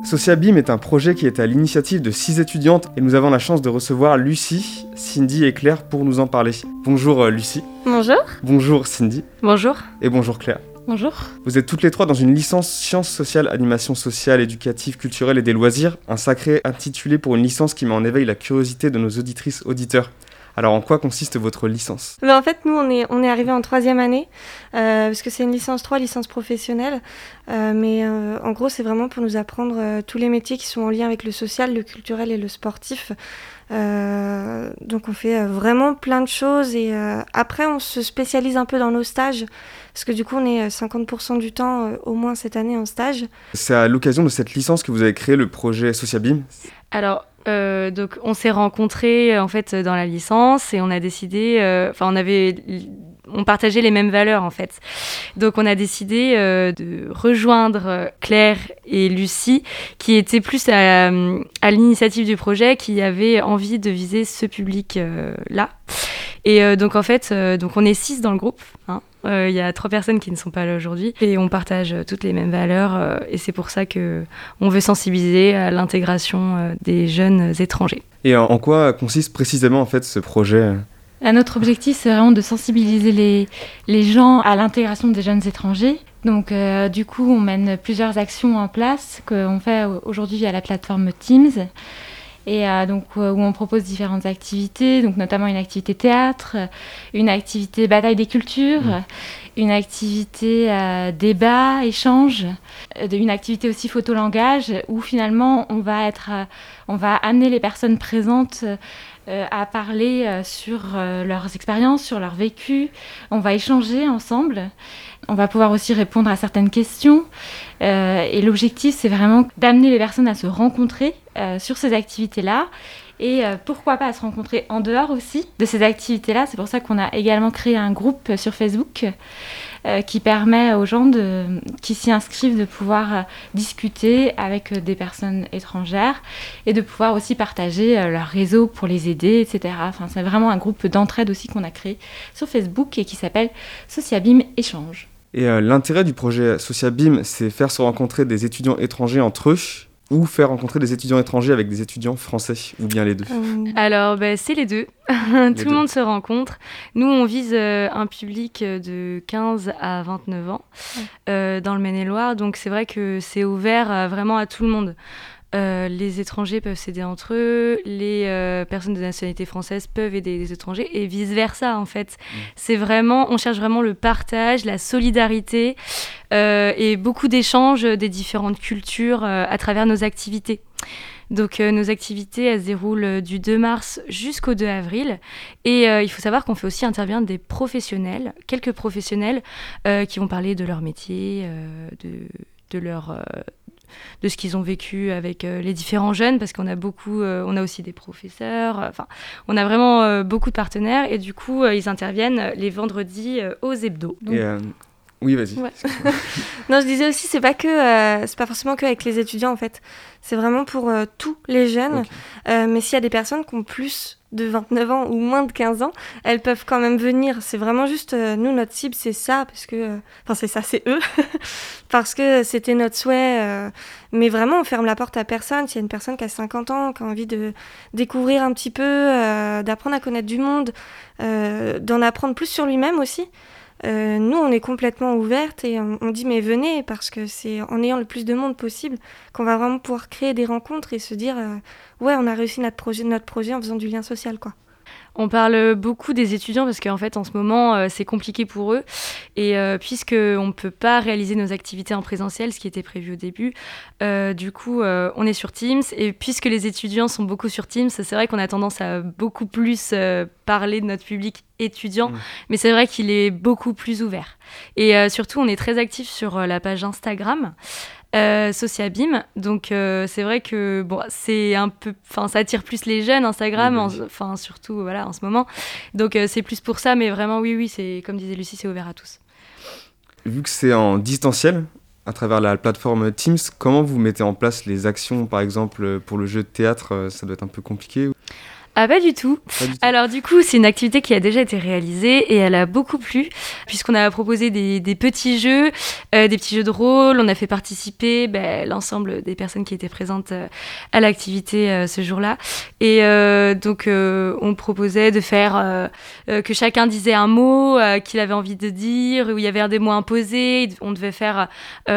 Sociabim est un projet qui est à l'initiative de 6 étudiantes et nous avons la chance de recevoir Lucie, Cindy et Claire pour nous en parler. Bonjour Lucie. Bonjour. Bonjour Cindy. Bonjour. Et bonjour Claire. Bonjour. Vous êtes toutes les trois dans une licence sciences sociales, animation sociale, éducative, culturelle et des loisirs, un sacré intitulé pour une licence qui met en éveil la curiosité de nos auditrices auditeurs. Alors en quoi consiste votre licence ? En fait, nous, on est arrivés en 3e année, parce que c'est une licence 3, licence professionnelle. Mais en gros, c'est vraiment pour nous apprendre tous les métiers qui sont en lien avec le social, le culturel et le sportif. Donc on fait vraiment plein de choses et après, on se spécialise un peu dans nos stages, parce que du coup, on est 50% du temps, au moins cette année, en stage. C'est à l'occasion de cette licence que vous avez créé le projet Sociabim ? Alors, donc on s'est rencontrés en fait dans la licence et on a décidé, on partageait les mêmes valeurs en fait. Donc on a décidé de rejoindre Claire et Lucie qui étaient plus à l'initiative du projet, qui avaient envie de viser ce public là. Et donc en fait, donc on est 6 dans le groupe, hein. Il y a 3 personnes qui ne sont pas là aujourd'hui et on partage toutes les mêmes valeurs et c'est pour ça qu'on veut sensibiliser à l'intégration des jeunes étrangers. Et en quoi consiste précisément en fait ce projet ? Notre objectif, c'est vraiment de sensibiliser les gens à l'intégration des jeunes étrangers. Donc, du coup, on mène plusieurs actions en place qu'on fait aujourd'hui via la plateforme Teams. Et donc où on propose différentes activités, donc notamment une activité théâtre, une activité bataille des cultures, une activité débat, échange, une activité aussi photolangage, où finalement on va amener les personnes présentes à parler sur leurs expériences, sur leur vécu. On va échanger ensemble. On va pouvoir aussi répondre à certaines questions. Et l'objectif, c'est vraiment d'amener les personnes à se rencontrer sur ces activités-là. Et pourquoi pas à se rencontrer en dehors aussi de ces activités-là. C'est pour ça qu'on a également créé un groupe sur Facebook qui permet aux gens qui s'y inscrivent de pouvoir discuter avec des personnes étrangères et de pouvoir aussi partager leur réseau pour les aider, etc. Enfin, c'est vraiment un groupe d'entraide aussi qu'on a créé sur Facebook et qui s'appelle Sociabim Échange. Et l'intérêt du projet Sociabim, c'est faire se rencontrer des étudiants étrangers entre eux ou faire rencontrer des étudiants étrangers avec des étudiants français, ou bien les deux ? Alors, c'est les deux. Tout le monde se rencontre. Nous, on vise un public de 15 à 29 ans dans le Maine-et-Loire. Donc, c'est vrai que c'est ouvert vraiment à tout le monde. Les étrangers peuvent s'aider entre eux, les personnes de nationalité française peuvent aider les étrangers et vice-versa en fait. C'est vraiment, on cherche vraiment le partage, la solidarité et beaucoup d'échanges des différentes cultures à travers nos activités. Donc nos activités, elles se déroulent du 2 mars jusqu'au 2 avril. Et il faut savoir qu'on fait aussi intervenir des professionnels, quelques professionnels qui vont parler de leur métier, de ce qu'ils ont vécu avec les différents jeunes, parce qu'on a on a aussi des professeurs, on a vraiment beaucoup de partenaires, et du coup, ils interviennent les vendredis aux hebdos. Donc... Oui, vas-y. Ouais. Non, je disais aussi, c'est pas forcément que avec les étudiants, en fait. C'est vraiment pour tous les jeunes. Okay. Mais s'il y a des personnes qui ont plus de 29 ans ou moins de 15 ans, elles peuvent quand même venir. C'est vraiment juste, nous, notre cible, c'est ça, parce que... c'est eux, parce que c'était notre souhait. Mais vraiment, on ferme la porte à personne. S'il y a une personne qui a 50 ans, qui a envie de découvrir un petit peu, d'apprendre à connaître du monde, d'en apprendre plus sur lui-même aussi, nous, on est complètement ouvertes et on dit mais venez, parce que c'est en ayant le plus de monde possible qu'on va vraiment pouvoir créer des rencontres et se dire ouais, on a réussi notre projet en faisant du lien social, quoi. On parle beaucoup des étudiants parce qu'en fait, en ce moment, c'est compliqué pour eux. Et puisqu'on ne peut pas réaliser nos activités en présentiel, ce qui était prévu au début, du coup, on est sur Teams. Et puisque les étudiants sont beaucoup sur Teams, c'est vrai qu'on a tendance à beaucoup plus parler de notre public étudiant. Mais c'est vrai qu'il est beaucoup plus ouvert. Et surtout, on est très actifs sur la page Instagram. Sociabim, donc c'est vrai que c'est un peu, ça attire plus les jeunes Instagram, surtout en ce moment. Donc c'est plus pour ça, mais vraiment oui, c'est comme disait Lucie, c'est ouvert à tous. Vu que c'est en distanciel, à travers la plateforme Teams, comment vous mettez en place les actions, par exemple pour le jeu de théâtre, ça doit être un peu compliqué ? Ah, pas du tout. Alors du coup, c'est une activité qui a déjà été réalisée et elle a beaucoup plu, puisqu'on a proposé des petits jeux, des petits jeux de rôle. On a fait participer l'ensemble des personnes qui étaient présentes à l'activité ce jour-là. Et donc, on proposait de faire que chacun disait un mot qu'il avait envie de dire, où il y avait des mots imposés. On devait faire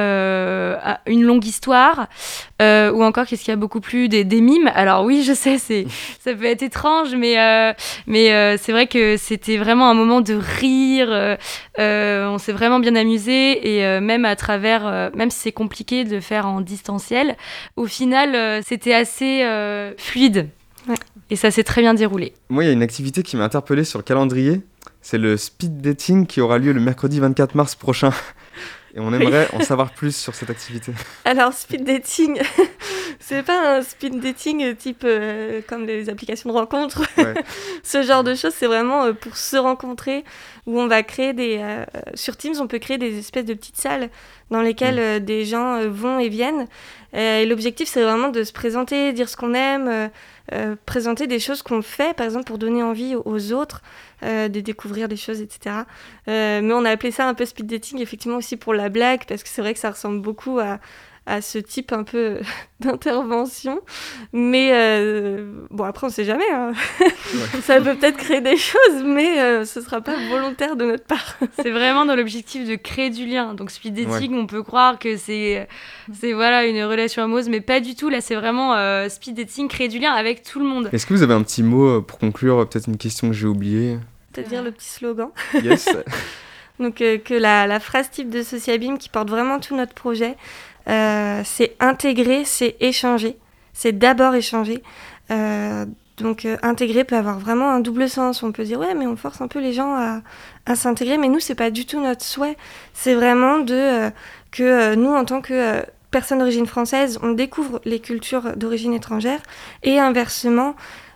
une longue histoire, ou encore, qu'est-ce qui a beaucoup plu, des mimes. Alors oui, je sais, ça peut être étrange, mais c'est vrai que c'était vraiment un moment de rire. On s'est vraiment bien amusé, et même à travers, même si c'est compliqué de le faire en distanciel, au final, c'était assez fluide. Ouais. Et ça s'est très bien déroulé. Moi, il y a une activité qui m'a interpellé sur le calendrier. C'est le speed dating qui aura lieu le mercredi 24 mars prochain. Et on aimerait en savoir plus sur cette activité. Alors, speed dating, c'est pas un speed dating type comme les applications de rencontres. Ouais. Ce genre de choses, c'est vraiment pour se rencontrer, où on va créer sur Teams, on peut créer des espèces de petites salles dans lesquelles des gens vont et viennent. Et l'objectif, c'est vraiment de se présenter, dire ce qu'on aime, présenter des choses qu'on fait, par exemple, pour donner envie aux autres de découvrir des choses, etc. Mais on a appelé ça un peu speed dating, effectivement, aussi pour la blague, parce que c'est vrai que ça ressemble beaucoup à ce type un peu d'intervention. Mais bon, après, on ne sait jamais. Hein. Ouais. Ça peut peut-être créer des choses, mais ce ne sera pas volontaire de notre part. C'est vraiment dans l'objectif de créer du lien. Donc, speed dating, on peut croire que c'est voilà, une relation amoureuse, mais pas du tout. Là, c'est vraiment speed dating, créer du lien avec tout le monde. Est-ce que vous avez un petit mot pour conclure, peut-être une question que j'ai oubliée ? C'est-à-dire le petit slogan. Yes. Donc, que la phrase type de Sociabim qui porte vraiment tout notre projet, c'est intégrer, c'est échanger. C'est d'abord échanger. Donc, intégrer peut avoir vraiment un double sens. On peut dire, ouais, mais on force un peu les gens à s'intégrer. Mais nous, c'est pas du tout notre souhait. C'est vraiment que nous, en tant que personnes d'origine française, on découvre les cultures d'origine étrangère. Et inversement,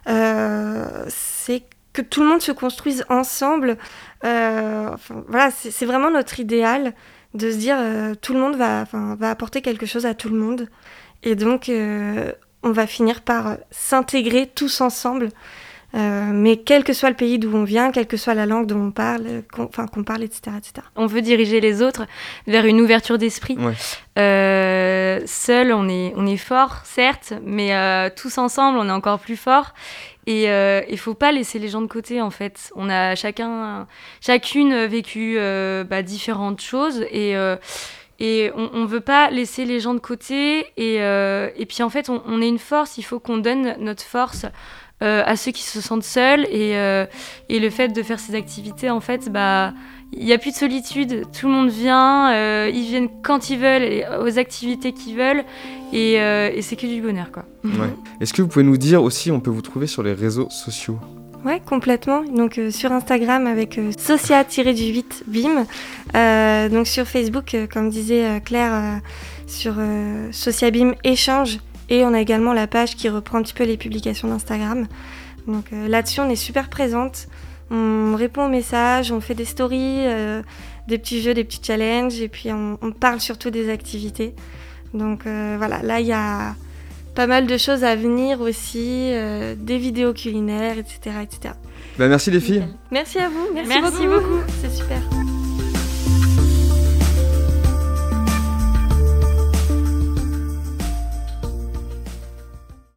c'est que tout le monde se construise ensemble. Voilà, c'est vraiment notre idéal de se dire tout le monde va apporter quelque chose à tout le monde. Et donc, on va finir par s'intégrer tous ensemble. Mais quel que soit le pays d'où on vient, quelle que soit la langue dont on parle, qu'on parle, etc., etc. On veut diriger les autres vers une ouverture d'esprit. Ouais. Seul, on est fort, certes, mais tous ensemble, on est encore plus fort. Et il faut pas laisser les gens de côté, en fait. On a chacune vécu différentes choses, et on veut pas laisser les gens de côté. Et puis, en fait, on est une force. Il faut qu'on donne notre force à ceux qui se sentent seuls, et le fait de faire ces activités, en fait, il n'y a plus de solitude, tout le monde vient, ils viennent quand ils veulent, aux activités qu'ils veulent, et c'est que du bonheur, quoi. Ouais. Est-ce que vous pouvez nous dire aussi, on peut vous trouver sur les réseaux sociaux ? Ouais, complètement. Donc sur Instagram avec socia-bim. Donc sur Facebook, comme disait Claire, sur Sociabim échange. Et on a également la page qui reprend un petit peu les publications d'Instagram. Donc là-dessus, on est super présente. On répond aux messages, on fait des stories, des petits jeux, des petits challenges. Et puis on parle surtout des activités. Donc voilà, là, il y a pas mal de choses à venir aussi, des vidéos culinaires, etc. etc. Merci les filles. Merci à vous, merci beaucoup. C'est super.